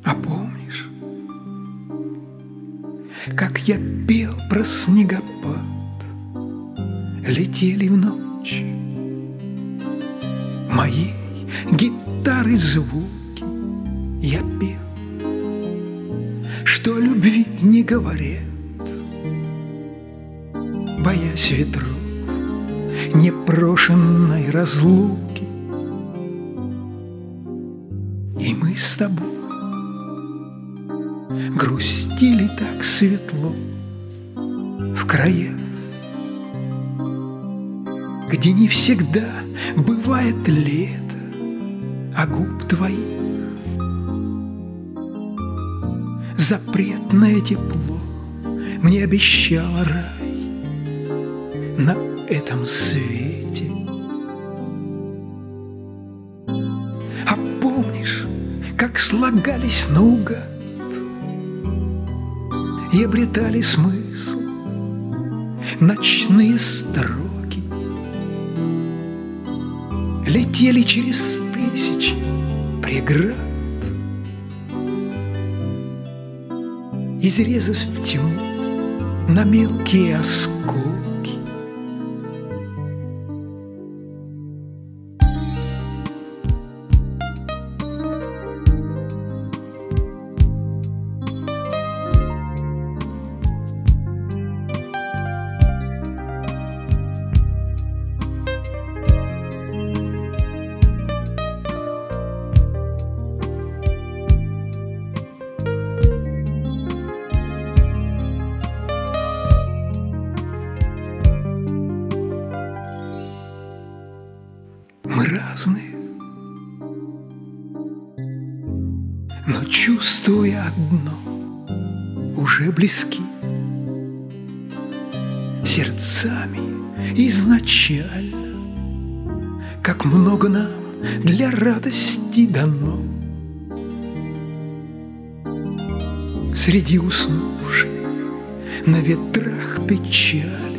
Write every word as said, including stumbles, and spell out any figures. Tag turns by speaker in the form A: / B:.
A: А помнишь, как я пел про снегопад? Летели в ночь моей гитары звуки. Я пел, что о любви не говорят, боясь ветров непрошенной разлуки. И мы с тобой грустили так светло в краях, где не всегда бывает лето, а губ твоих запретное тепло мне обещало рай на этом свете. А помнишь, как слагались наугад и обретали смысл ночные строки, летели через тысячи преград, изрезав тьму на мелкие осколки. Мы разные, но чувствуя одно, уже близки сердцами изначально. Как много нам для радости дано среди уснувшей на ветрах печали.